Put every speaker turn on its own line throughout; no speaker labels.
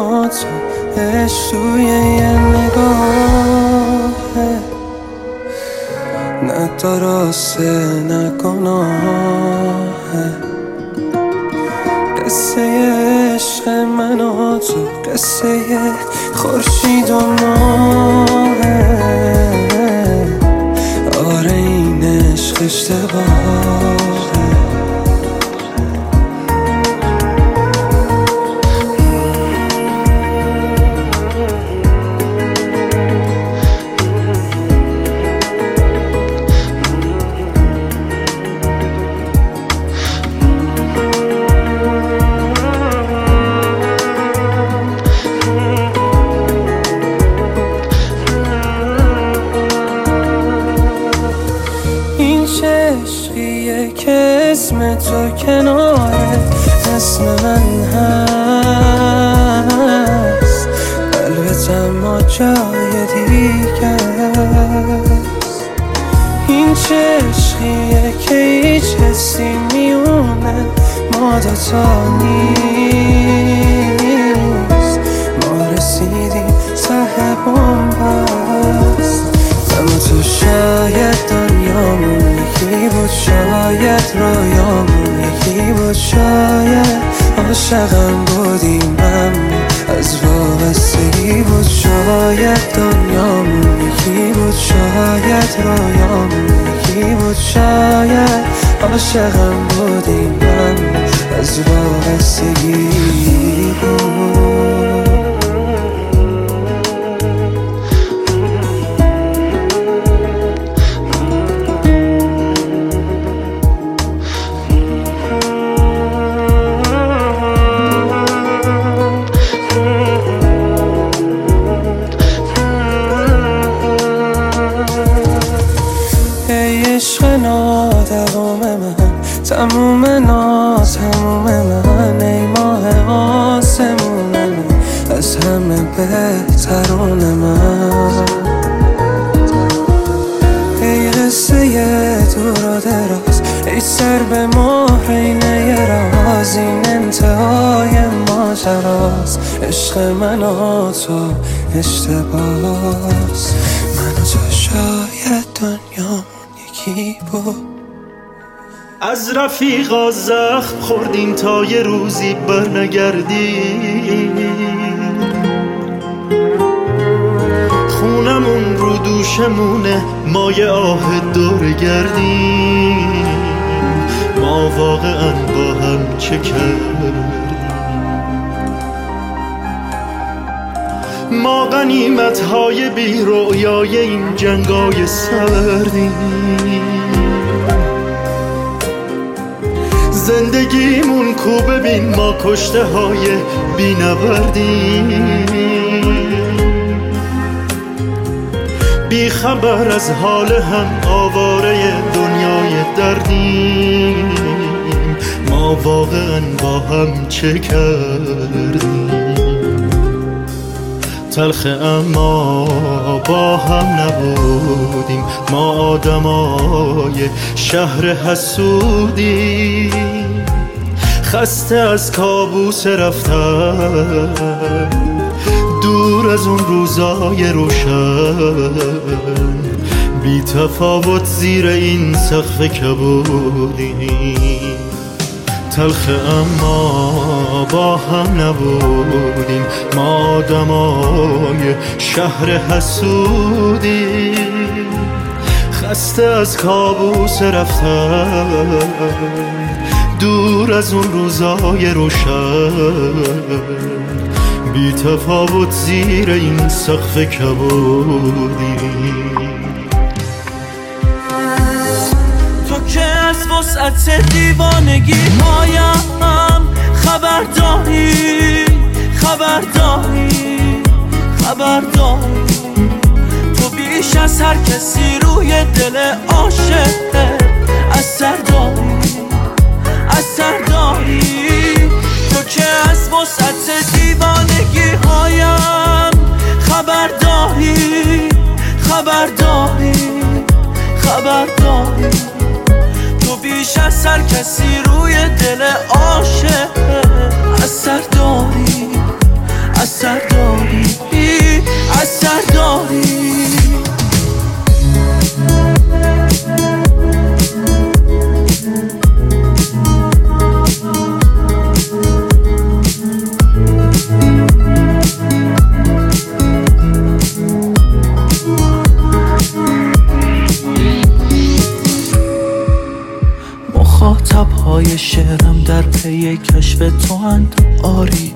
با تو عشق توی یه نگاهه، نه درسته نه گناهه. قصه عشق من و تو قصه خورشید و ماهه. آره این عشق اشتباهه. عشقیه که اسم تو کناره اسم من هست، قلبت اما جای دیگه است. این چه عشقیه که هیچ حسی میونه ما دوتا نیست، ما رسیدیم ته بومبست. اما تو شاید دنیامون یکی بود، شاید رویامون یکی بود، شاید عاشقم بودیم اما از وابستگی بود. شاید دنیامون یکی بود، شاید رویامون یکی بود، شاید عاشقم بودیم اما از وابستگی بود. عشق نادوام من، تموم ناتموم من، ای ماه آسمون من، از همه بهترون من. ای قصه دور و دراز، ای سر به مهر اینه راز، این انتهای ماجراست. عشق من و تو اشتباهست، من و تو شاید دنیا یکی بود.
از رفیقا زخم خوردیم تا یه روزی برنگردیم، خونمون رو دوشمونه ما یه آه دور گردیم. ما واقعا با هم چه کردیم؟ ما غنیمت‌های بی رویای این جنگای سردیم. زندگیمون کو ببین ما کشته های بی نوردیم. بی خبر از حال هم آواره دنیای دردیم. ما واقعا با هم چه کردیم؟ تلخه اما با هم نبودیم، ما آدمای شهر حسودیم. خسته از کابوس رفتن، دور از اون روزای روشن، بی تفاوت زیر این سقف کبودیم. تلخه اما با هم نبودیم، ما آدمای شهر حسودیم. خسته از کابوس رفتن، دور از اون روزای روشن، بی تفاوت زیر این سقف کبودیم.
که از وسعت دیوانگی هایم خبرداری، خبرداری، خبرداری. تو بیش از هر کسی روی دل عاشق اثر داری، اثر داری. تو که از وسعت دیوانگی هایم خبرداری، خبرداری، خبرداری. بیش از هر کسی روی دل عاشق اثر داری، اثر عشق تو اند آری.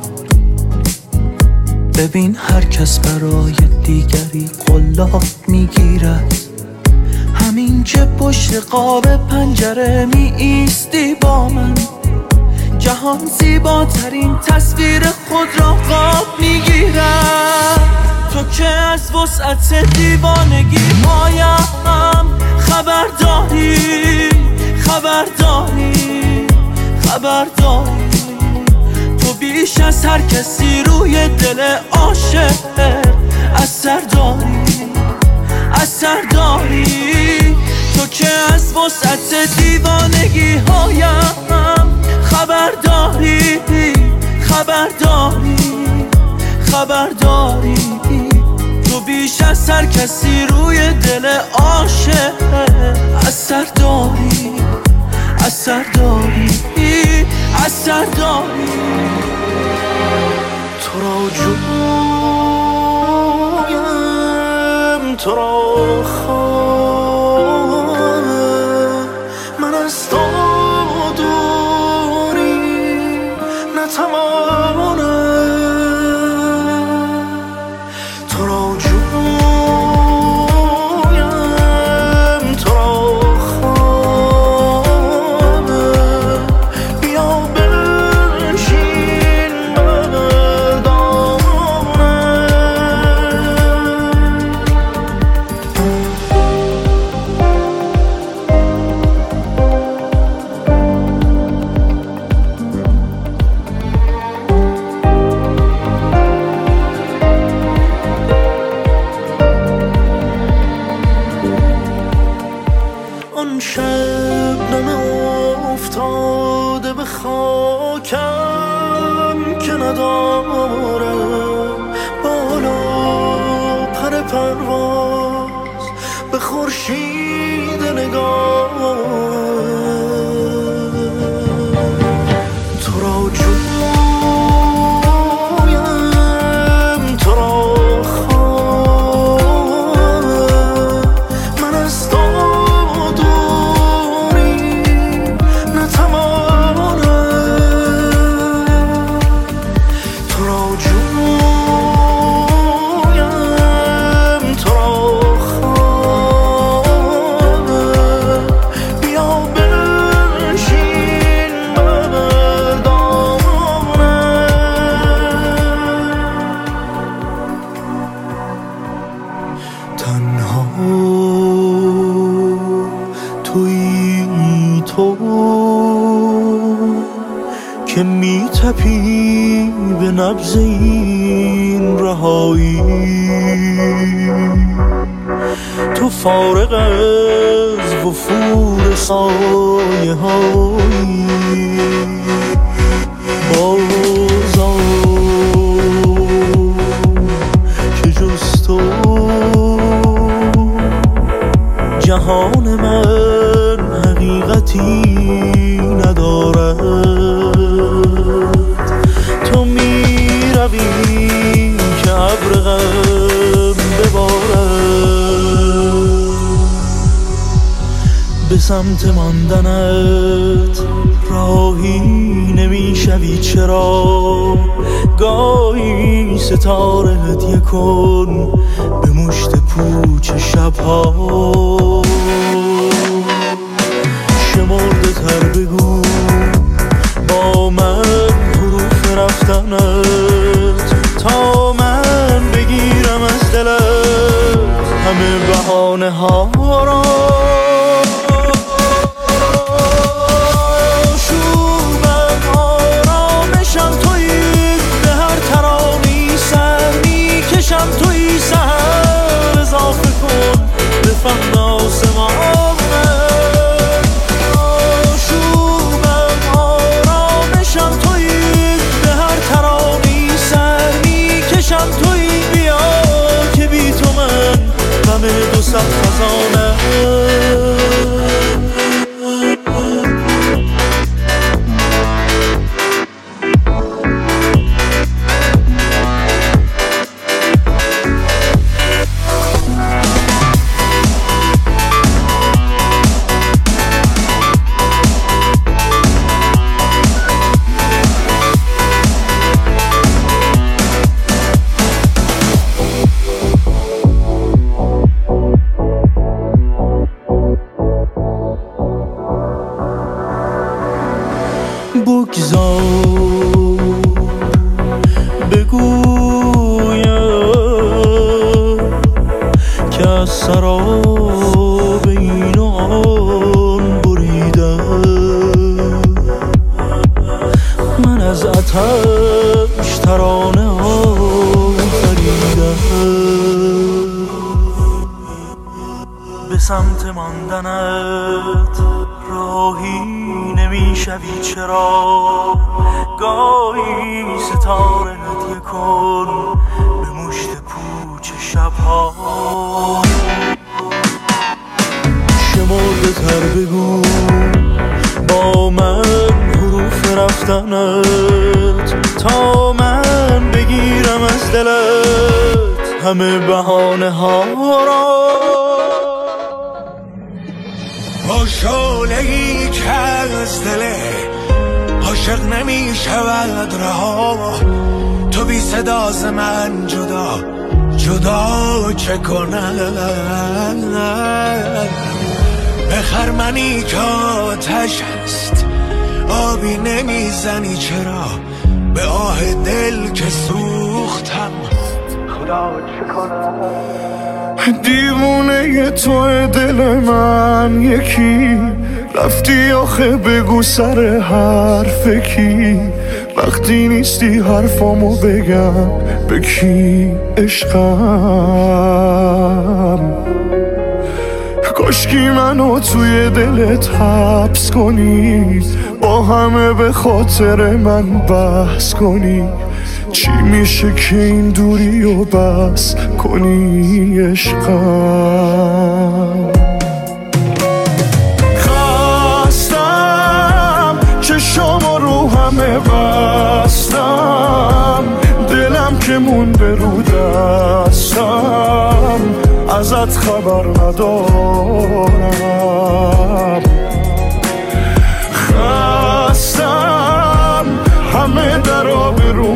ببین هر کس برای دیگری قلاب میگیرد، همین که پشت قاب پنجره می ایستی با من، جهان زیباترین تصویر خود را قاب میگیرد. تو که از وسعت دیوانگی هایم خبرداری، خبرداری، خبرداری. تو بیش از هر کسی روی دل عاشق اثر داری، اثر داری. تو که از وسعت دیوانگی هایم خبرداری، خبرداری، خبرداری. تو بیش از هر کسی روی دل عاشق اثر داری، اثر داری، اثر داری.
تو را جویم، تو را خواهم، من از تو دوری نتوانم. تو را جویم، تو را خواهم، بیا بنشین شبنم افتاده به خاکم که ندارم بالا پر پرواز به خورشید نگاه. تو را جویم، تو را خواهم، من از تو تنها توی تو که میتپی به نبض این رهایی. تو فارغ از وفور سایه هایی بازا که جز تو جهان من حقیقتی ندارد. تو می روی که ابر غم ببارد، به سمت ماندنت راهی نمی شوی. چرا گاهی ستاره هدیه کن به مشت پوچ شبها. شمرده تر بگو با من حروف رفتنت تا من بگیرم از دلت همه بهانه ها را. توی سهر اضافه کن به فهم آسمانه. آشوبم آرامشم توی به هر ترانی سر میکشم توی. بیا که بی تو من غم دو صد خزانه. شبی چرا گاهی ستاره هدیه کن به مشت پوچ شبها شمرده تر بگو با من حروف رفتنت تا من بگیرم از دلت همه بهانه ها را با شعله‌ای که از دل عاشق نمی شود رها تو بی صدا ز من جدا چه کنم به خرمنی که آتش است آبی نمیزنی چرا به آه دل که سوختم خدا چه کنم دیوونه تو دل من یکی رفتی آخه بگو سر حرف کی وقتی نیستی حرفامو بگم به کی عشقم کاشکی منو توی دلت حبس کنی با همه به خاطر من بحث کنی چی میشه که این دوری و بس کنی عشقم خستم چشامو رو همه بستم دلم که مونده رو دستم ازت خبر ندارم خستم همه در آبروم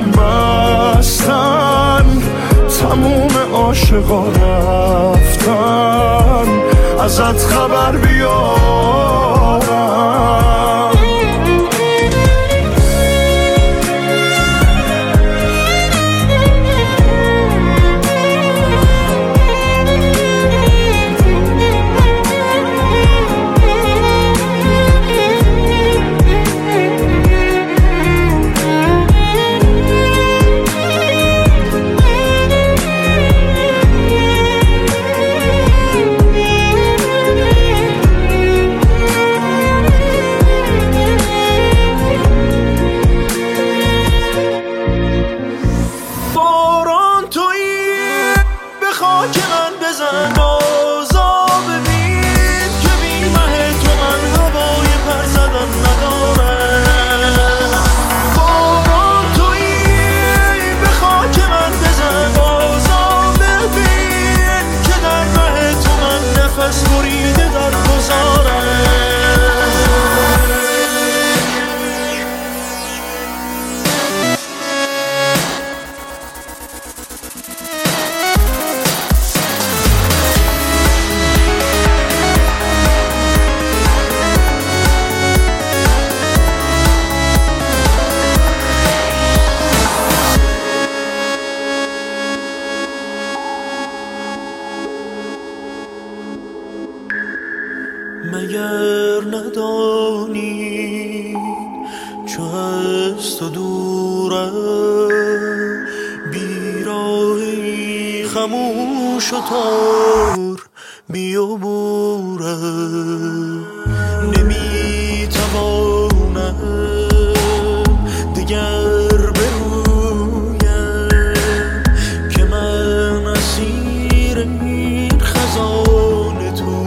بستن تموم عاشقا رفتن ازت خبر بیارم مگر ندانی چو از تو دوره بیراهی خموش و تار بیابوره نمیتوانم دیگر برویم که من اسیر این خزان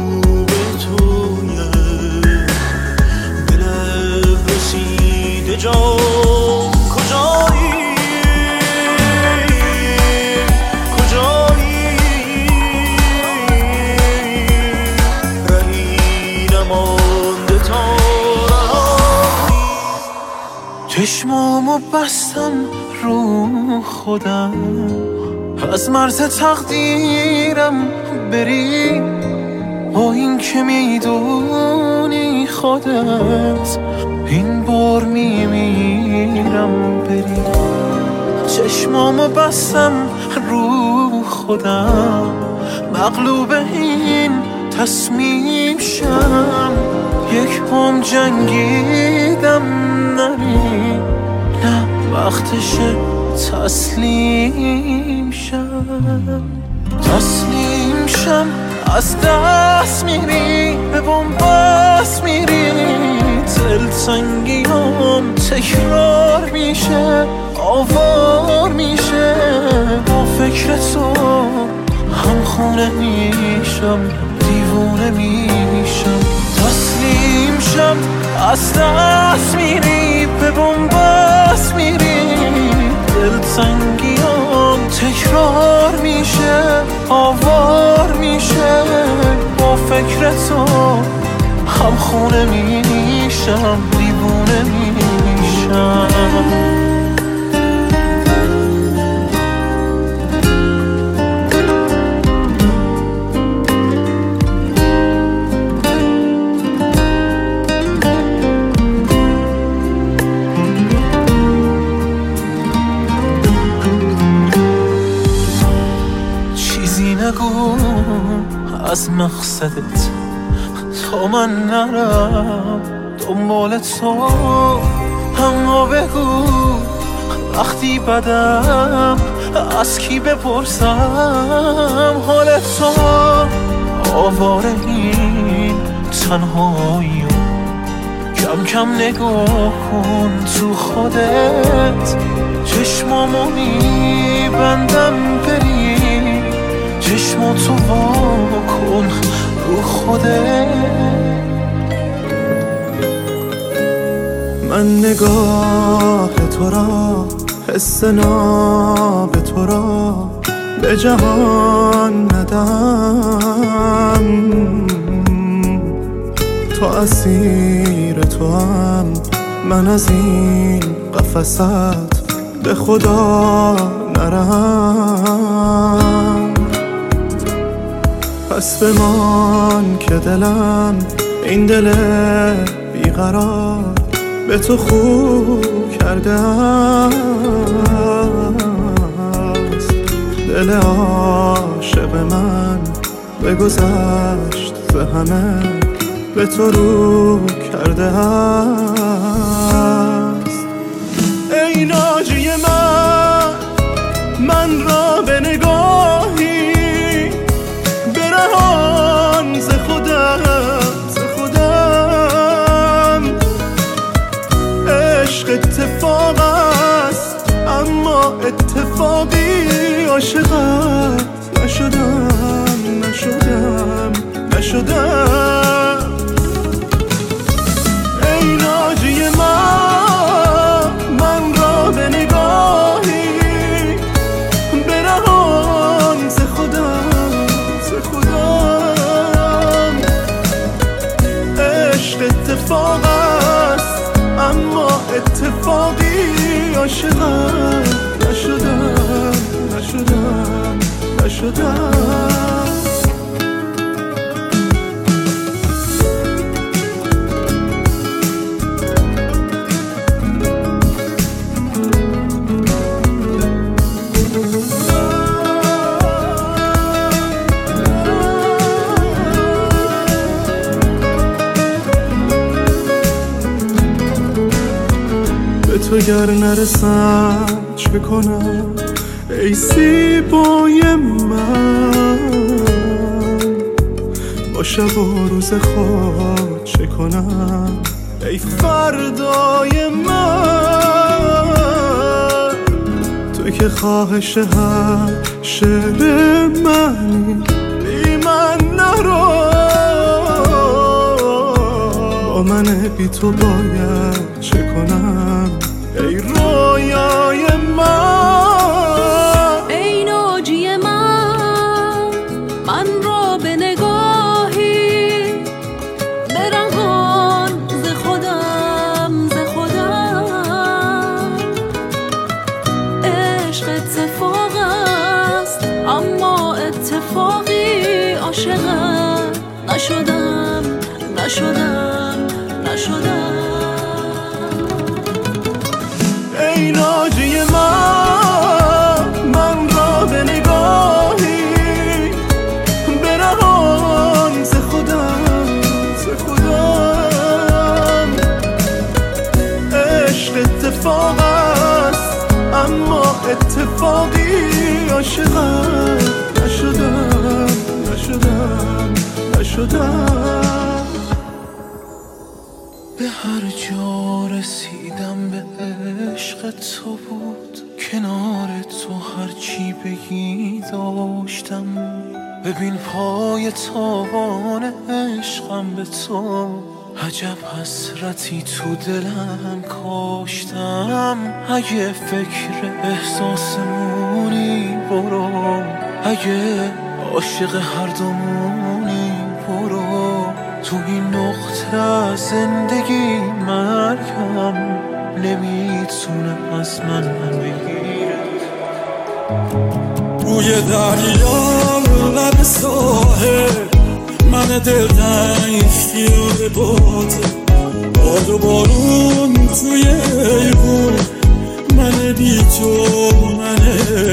جان کجایی رهی نمانده تا رهایی چشمامو بستم رو خودم از مرز تقدیرم بری با این که میدونی خودت این بار میمیرم بری چشمامو بستم رو خودم مغلوب این تصمیم شم یک هم جنگیدم نری نه وقتشه تسلیم شم از دست میری به بنبست میری
دلتنگیام تکرار میشه، آوار میشه، با فکر تو هم خونه میشم، دیوونه میشم، تسلیم شم، از دست میری، به بنبست میری. دلتنگیام تکرار میشه، آوار میشه، با فکر تو هم خونه میشم، دیوونه میشم. نگو از مقصدت تا من نرم دنبال تو، اما بگو وقتی بدم از کی بپرسم حال تو. آواره این تنهایی کم کم نگاه کن تو خودت، چشمامو میبندم بری، چشماتو وا کن رو خودت.
من نگاه تو را، حس ناب تو را به جهان ندم، تو اسیر تو هم، من از این قفست به خدا نرم. پس بمان که دلم این دل بیقرار به تو خوب کرده است. دل عاشق من بگذشت ز همه به تو رو کرده است. ای ناجی من را به نگاهی برهان ز خودم، عشق اتفاق است اما اتفاقی عاشقت نشدم. ای ناجی من را به نگاهی برهان ز خودم، عشق اتفاق است اما اتفاقی عاشقت نشدم. تو گر نرسم چه کنم ای زیبای من، با شب و روز خود چه کنم ای فردای من. تو که خواهش هر شعر منی، بی من نرو، با من بی تو باید چه کنم ای رویای من.
ای ناجی من را به نگاهی برهان ز خودم، عشق اتفاق است اما اتفاقی عاشقت نشدم.
ای ناجی من را به نگاهی برهان ز خودم، عشق اتفاق است اما اتفاقی عاشقت نشدم.
رسیدم به عشق تو بود، کنار تو هرچی بگی داشتم. ببین پای تابان عشقم به تو، عجب حسرتی تو دلم کاشتم. اگه فکر احساسمونی برو، اگه عاشق هر دومونی برو. تو این نقطه از زندگی مرگم نمیتونه از من بگیره.
بوی دریا لب ساحل، من دلتنگ خیال باته. باد و بارون توی ایوون، من بی تو منه.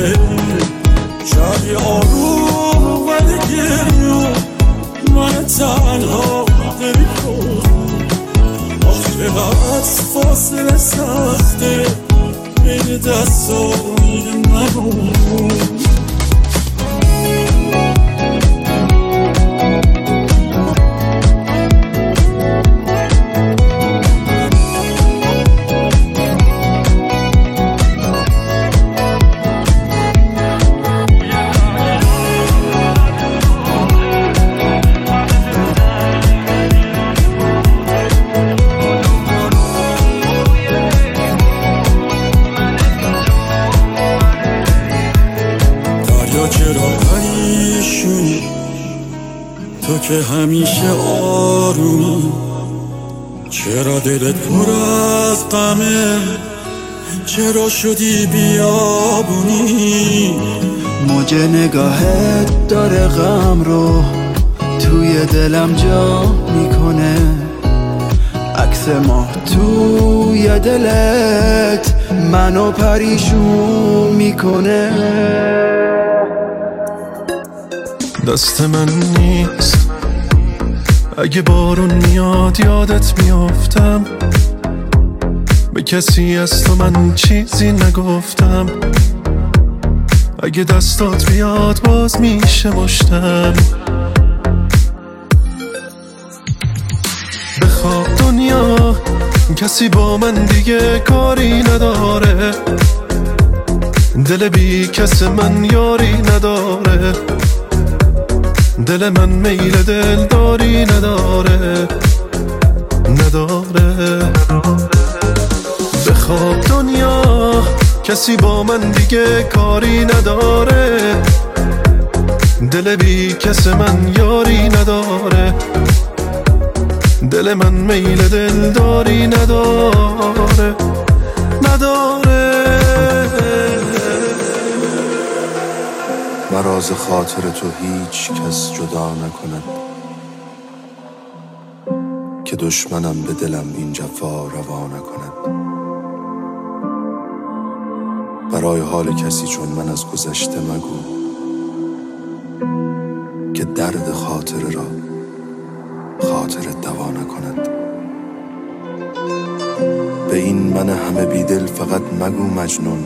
شبی آروم ولی گریون، من تنها دلی کن. آخه از فاصله سخته بین دستای منو. تو که همیشه آرومی، چرا دلت پر از غمه؟ چرا شدی بیابونی؟
موج نگاهت داره غم رو توی دلم جا میکنه. عکس ما توی دلت منو پریشون میکنه.
دست من نیست، اگه بارون میاد یادت میافتم. به کسی از تو من چیزی نگفتم. اگه دستات بیاد باز میشه مشتم. بخواب دنیا کسی با من دیگه کاری نداره. دل بی کس من یاری نداره. دل من میل دلداری نداره. بخواب دنیا کسی با من دیگه کاری نداره. دل بی کس من یاری نداره. دل من میل دلداری نداره.
مراز خاطر تو هیچ کس جدا نکند، که دشمنم به دلم این جفا روا نکند. برای حال کسی چون من از گذشته مگو، که درد خاطر را خاطرت دوا نکند. به این من همه بیدل فقط مگو مجنون،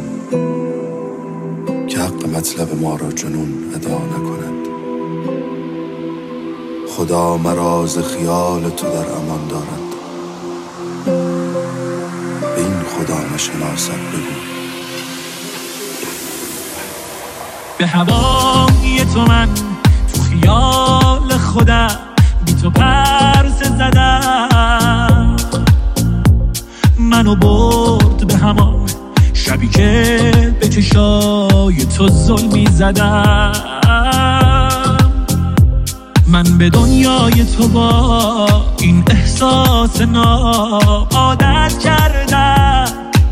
که حق مطلب ما را جنون ادا نکند. خدا مرا ز خیال تو در امان دارد، به این خدا نشناسد بگو.
به هوای تو من تو خیال خودم بی تو پرسه زدم. منو برد به همان شبی که به چشای تو ظلمی زدم. من به دنیای تو با این احساس ناب عادت کردم.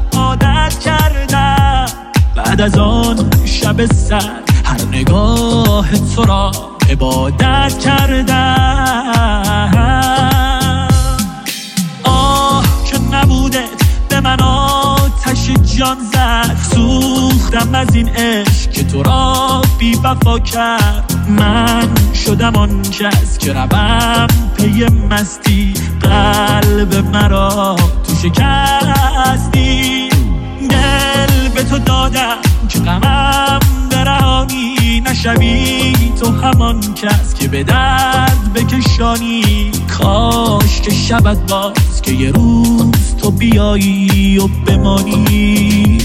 بعد از آن شب سر هر نگاه تو را عبادت کردم. آه که نبودت به من آتش جان زد. سوختم از این عشق که تو را بی وفا کرد. من شدم آن کس که روم پی مستی. قلب مرا تو شکستی. دل به تو دادم که غمم درهانی نشوی تو همان کس که به درد بکشانی. کاش که شبت باز که یه روز تو بیایی و بمانی.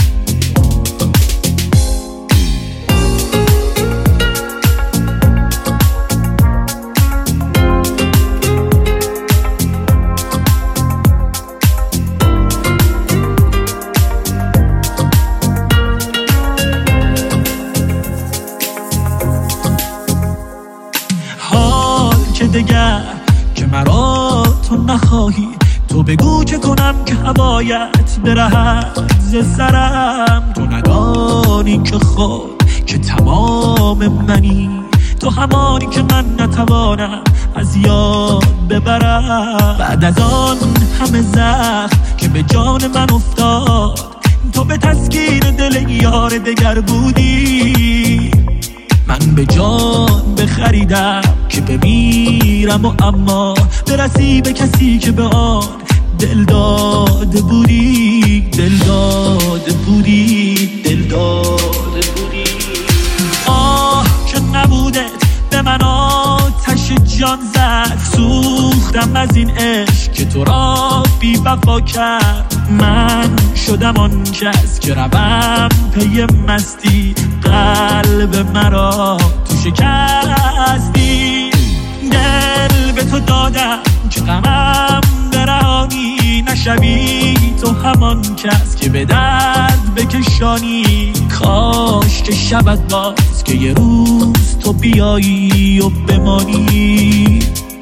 دگر که مرا تو نخواهی، تو بگو که کنم که هوایت برهد ز سرم. تو ندانی که خود که تمام منی، تو همانی که من نتوانم از یاد ببرم. بعد از آن همه زخم که به جان من افتاد، تو به تسکین دل یار دگر بودی. من به جان بخریدم که بمیرم و اما برسی به کسی که به آن دل داده بودی. دل داده بودی، دل داده بودی. آه که نبودت به من آتش جان زد. سوختم از این عشق که تو را بی وفا کرد. من شدم آن کس که روم پی مستی، قلب مرا تو شکستی. دل به تو دادم که غمم برهانی. نشوی تو همان کس که به درد بکشانی. کاش که شبت باز که یه روز تو بیایی و بمانی.